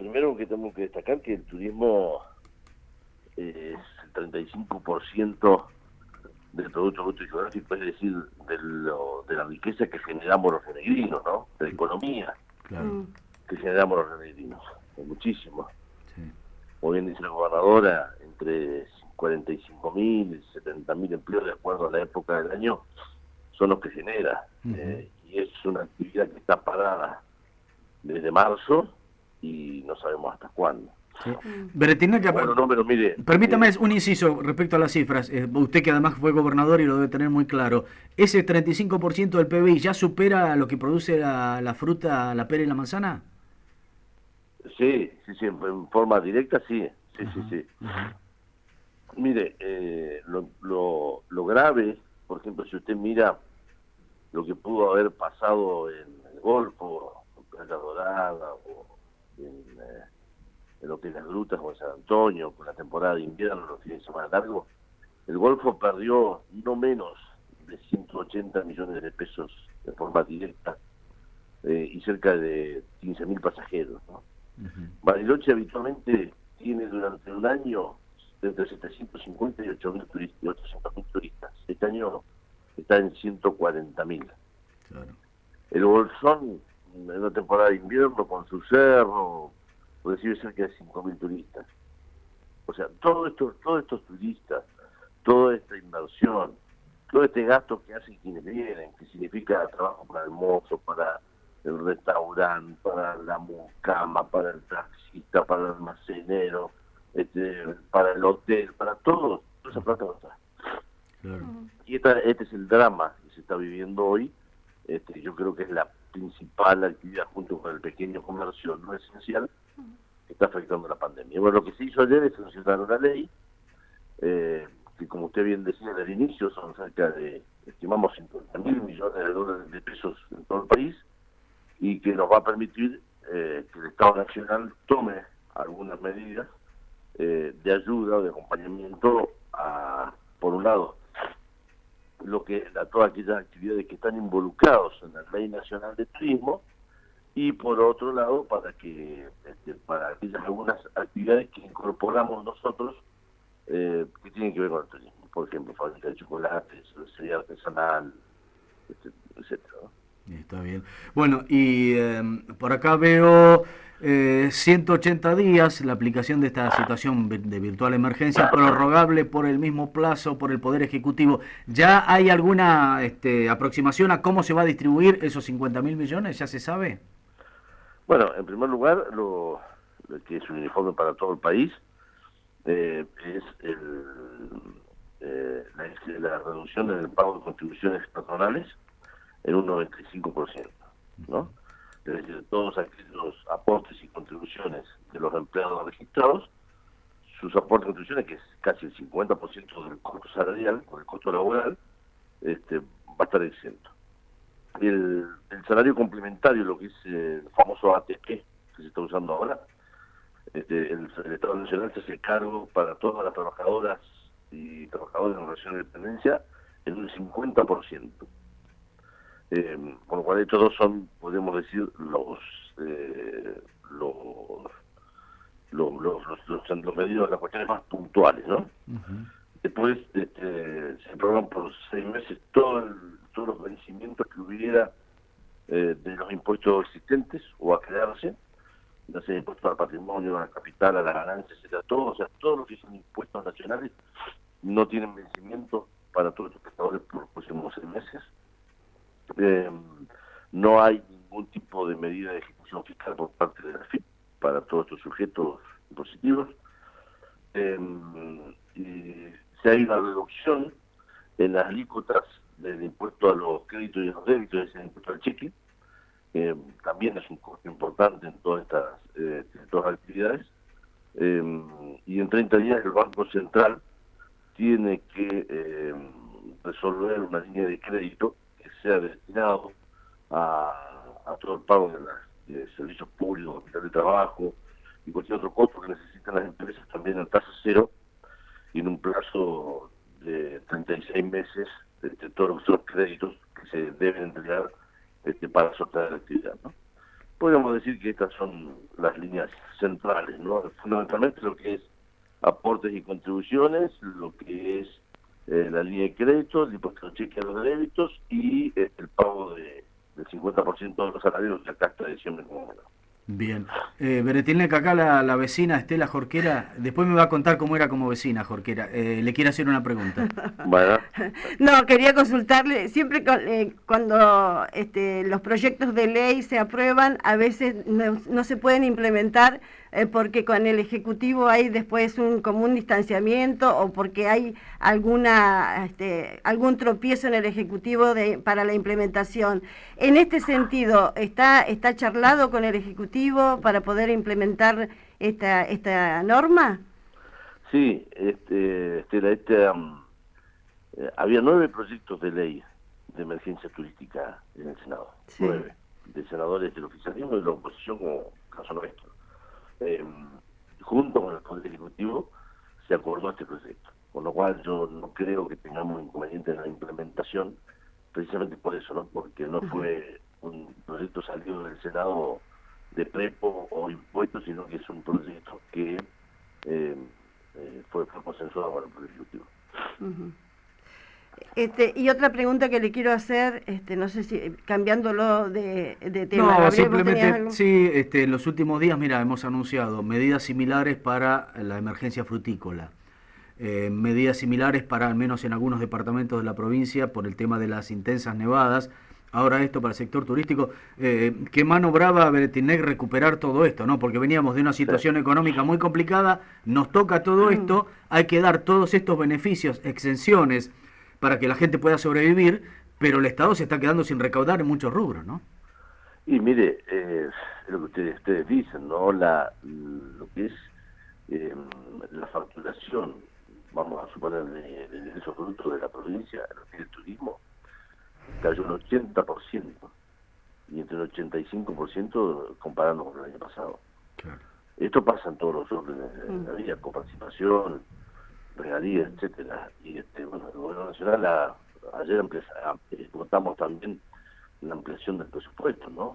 primero que tengo que destacar que el turismo es el 35% del Producto Bruto Geográfico, es decir, de la riqueza que generamos los renegrinos, ¿no? De la economía Claro. que generamos los renegrinos. Es muchísimo. Sí. Como bien dice la gobernadora, entre 45.000 y 70.000 empleos de acuerdo a la época del año son los que genera. Y es una actividad que está parada desde marzo y no sabemos hasta cuándo. Sí. Beretina, Bueno, no, pero mire... permítame un inciso respecto a las cifras. Usted que además fue gobernador y lo debe tener muy claro. ¿Ese 35% del PBI ya supera lo que produce la fruta, la pera y la manzana? Sí, en forma directa sí. Sí. Mire, lo grave, por ejemplo, si usted mira lo que pudo haber pasado en el Golfo, en Playa Dorada, o en lo que es las grutas o en San Antonio, con la temporada de invierno, los fines de semana largos, el Golfo perdió no menos de 180 millones de pesos de forma directa y cerca de 15.000 pasajeros, ¿no? Bariloche habitualmente tiene durante un año entre 750 y 800.000 turistas. Este año está en 140.000. Claro. El Bolsón, en la temporada de invierno, con su cerro, recibe cerca de 5.000 turistas. O sea, todos estos turistas, toda esta inversión, todo este gasto que hacen quienes vienen, que significa trabajo para el mozo, para el restaurante, para la mucama, para el taxista, para el almacenero, para el hotel, para todo, toda esa plata no está. Claro. Y este es el drama que se está viviendo hoy. Yo creo que es la principal actividad junto con el pequeño comercio no esencial que está afectando la pandemia. Bueno, lo que se hizo ayer es sancionar una ley que, como usted bien decía al inicio, son cerca de, estimamos, 50.000 millones de dólares de pesos en todo el país, y que nos va a permitir que el Estado Nacional tome algunas medidas de ayuda o de acompañamiento por un lado, a todas aquellas actividades que están involucrados en la Ley Nacional de Turismo, y por otro lado para aquellas algunas actividades que incorporamos nosotros que tienen que ver con el turismo, por ejemplo, fábrica de chocolates, cervecería artesanal, etcétera, ¿no? Está bien. Bueno, y por acá veo 180 días la aplicación de esta situación de virtual emergencia, prorrogable por el mismo plazo por el Poder Ejecutivo. ¿Ya hay alguna aproximación a cómo se va a distribuir esos 50.000 millones? ¿Ya se sabe? Bueno, en primer lugar, lo que es un uniforme para todo el país es la reducción en el pago de contribuciones patronales en un 95%, ¿no? Es decir, todos aquellos aportes y contribuciones de los empleados registrados, sus aportes y contribuciones, que es casi el 50% del costo salarial o del costo laboral, va a estar exento. El salario complementario, lo que es el famoso ATP que se está usando ahora, el Estado Nacional se hace cargo para todas las trabajadoras y trabajadores en relación de dependencia en un 50%. Con lo cual estos dos son, podemos decir, los medios, las cuestiones más puntuales, ¿no? Después se programan por 6 meses todos los vencimientos que hubiera de los impuestos existentes o a crearse, ya sea impuestos al patrimonio, a la capital, a la ganancia, etcétera, todo, o sea, todos los que son impuestos nacionales no tienen vencimiento para todos los prestadores por los próximos 6 meses. No hay ningún tipo de medida de ejecución fiscal por parte de la FIP para todos estos sujetos impositivos. Y se hay una reducción en las alícuotas del impuesto a los créditos y a los débitos, es el impuesto al cheque, también es un costo importante en todas estas actividades. Y en 30 días el Banco Central tiene que resolver una línea de crédito que sea destinado a todo el pago de servicios públicos, capital de trabajo y cualquier otro costo que necesitan las empresas, también en tasa cero y en un plazo de 36 meses todos los créditos que se deben entregar para sostener la actividad, ¿no? podríamos decir que estas son las líneas centrales, ¿no? Fundamentalmente lo que es aportes y contribuciones, lo que es la línea de crédito, el impuesto de cheque a los débitos y el pago del 50% de los salarios que acá hasta diciembre como menor. Bien. Beretilnec, acá la vecina Estela Jorquera, después me va a contar cómo era como vecina Jorquera. Le quiere hacer una pregunta. Bueno. No, quería consultarle, siempre cuando los proyectos de ley se aprueban, a veces no se pueden implementar porque con el Ejecutivo hay después como un distanciamiento o porque hay algún tropiezo en el Ejecutivo para la implementación. En este sentido, ¿está charlado con el Ejecutivo para poder implementar esta norma? Sí, Estela, había 9 proyectos de ley de emergencia turística en el Senado, sí. 9, de senadores del oficialismo y de la oposición, como caso nuestro. Junto con el Poder Ejecutivo se acordó este proyecto, con lo cual yo no creo que tengamos inconveniente en la implementación, precisamente por eso, ¿no? Porque no fue un proyecto salido del Senado de prepo o impuestos, sino que es un proyecto que fue consensuado por el Poder Ejecutivo. Y otra pregunta que le quiero hacer, no sé si cambiándolo de tema. No, simplemente, sí, en los últimos días, mira, hemos anunciado medidas similares para la emergencia frutícola, medidas similares para, al menos en algunos departamentos de la provincia, por el tema de las intensas nevadas. Ahora esto para el sector turístico. ¿Qué mano brava Beretilnec recuperar todo esto, ¿no? Porque veníamos de una situación económica muy complicada, nos toca todo esto, hay que dar todos estos beneficios, exenciones, para que la gente pueda sobrevivir, pero el Estado se está quedando sin recaudar en muchos rubros, ¿no? Y mire, es lo que ustedes dicen, ¿no? Lo que es la facturación, vamos a suponer, de esos productos de la provincia, lo que es el turismo, cayó un 80%, y entre el 85% comparando con el año pasado. Claro. Esto pasa en todos los órdenes de la vida, coparticipación, regalías, etcétera. Y bueno, el gobierno nacional ayer votamos también la ampliación del presupuesto, ¿no?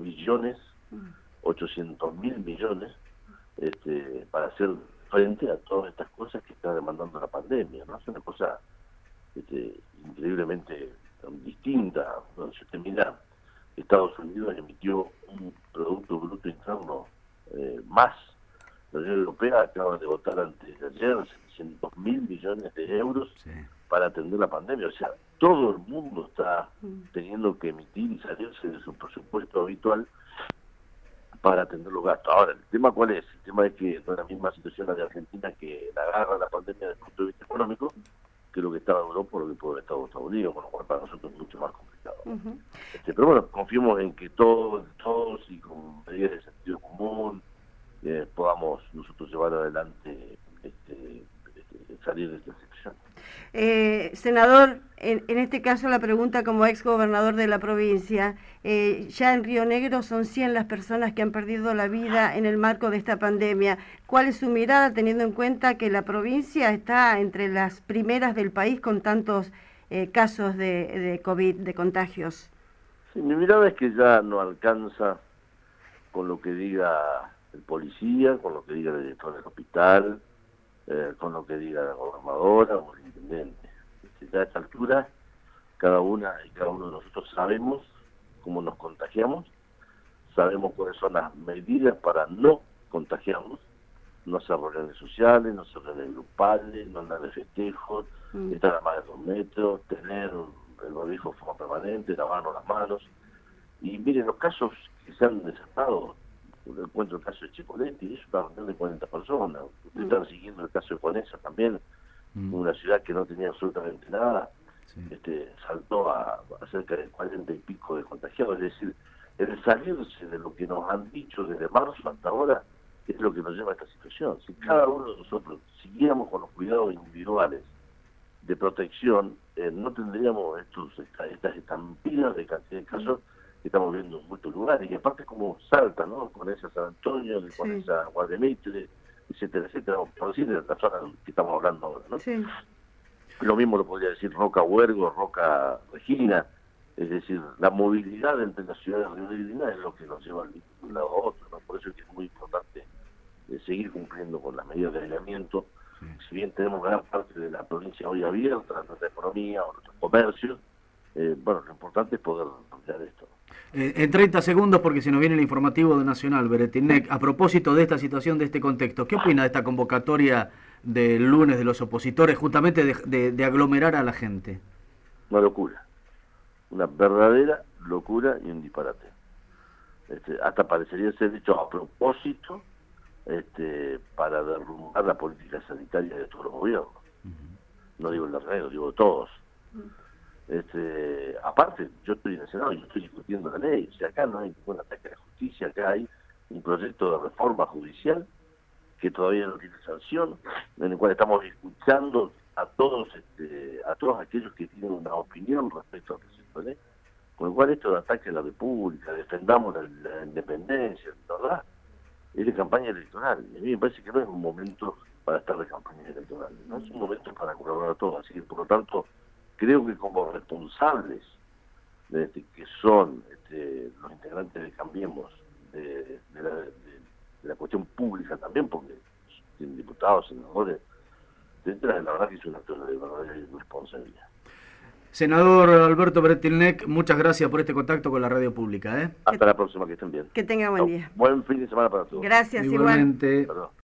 2.800.000 millones para hacer frente a todas estas cosas que está demandando la pandemia, ¿no? Es una cosa increíblemente distinta. Bueno, si usted mira, Estados Unidos emitió un Producto Bruto Interno más. La Unión Europea acaba de votar antes de ayer 700.000 millones de euros para atender la pandemia. O sea, todo el mundo está teniendo que emitir y salirse de su presupuesto habitual para atender los gastos. Ahora, ¿el tema cuál es? El tema es que no es la misma situación la de Argentina, que la agarra la pandemia desde el punto de vista económico, que lo que estaba en Europa o lo que puede estar en Estados Unidos, con lo cual para nosotros es mucho más complicado. Pero bueno, confiemos en que todos y con medidas de sentido común podamos nosotros llevar adelante salir de esta situación. Senador, en este caso la pregunta como ex gobernador de la provincia, ya en Río Negro son 100 las personas que han perdido la vida en el marco de esta pandemia. ¿Cuál es su mirada teniendo en cuenta que la provincia está entre las primeras del país con tantos casos de COVID, de contagios? Sí, mi mirada es que ya no alcanza con lo que diga el policía, con lo que diga el director del hospital, con lo que diga la gobernadora o el intendente. Ya a esta altura, cada una y cada uno de nosotros sabemos cómo nos contagiamos, sabemos cuáles son las medidas para no contagiarnos, no hacer reuniones sociales, no hacer reuniones grupales, no andar de festejos, estar a más de 2 metros, tener el barbijo de forma permanente, lavarnos las manos. Y miren, los casos que se han desatado, encuentro el caso de Chipoletti, es una reunión de 40 personas. Ustedes están siguiendo el caso de Conesa también, una ciudad que no tenía absolutamente nada, saltó a cerca de 40 y pico de contagiados. Es decir, el salirse de lo que nos han dicho desde marzo hasta ahora es lo que nos lleva a esta situación. Si cada uno de nosotros siguiéramos con los cuidados individuales de protección, no tendríamos estas estampidas de cantidad de casos que estamos viendo en muchos lugares, y aparte como Salta, ¿no? Con esa San Antonio, con esa Guademitre, etcétera, etcétera, por decir de la zona que estamos hablando ahora, ¿no? Sí. Lo mismo lo podría decir Roca Huergo, Roca Regina, Es decir, la movilidad entre las ciudades rionegrinas es lo que nos lleva de un lado a otro, ¿no? Por eso es que es muy importante seguir cumpliendo con las medidas de aislamiento. Si bien tenemos gran parte de la provincia hoy abierta, nuestra economía o nuestros comercios, bueno, lo importante es poder ampliar esto. En 30 segundos, porque se nos viene el informativo de Nacional, Beretilnec, a propósito de esta situación, de este contexto, ¿qué opina de esta convocatoria del lunes de los opositores, justamente de aglomerar a la gente? Una locura, una verdadera locura y un disparate. Hasta parecería ser hecho a propósito para derrumbar la política sanitaria de todos los gobiernos. No digo el de Remedio, digo todos. Aparte, yo estoy en el Senado y yo estoy discutiendo la ley. O sea, acá no hay ningún ataque a la justicia, acá hay un proyecto de reforma judicial que todavía no tiene sanción, en el cual estamos escuchando a todos aquellos que tienen una opinión respecto al proyecto de ley. Con lo cual esto de ataque a la República, defendamos la independencia, ¿verdad? Es de campaña electoral. Y a mí me parece que no es un momento para estar de campaña electoral, no es un momento para colaborar a todos. Así que, por lo tanto, creo que como responsables que son los integrantes de Cambiemos, de la cuestión pública también, porque tienen diputados, senadores, etcétera, la verdad que es un acto de verdadera irresponsabilidad. Senador Alberto Beretilnec, muchas gracias por este contacto con la radio pública. Hasta la próxima, que estén bien. Que tenga buen día. Buen fin de semana para todos. Gracias, igualmente. Igual.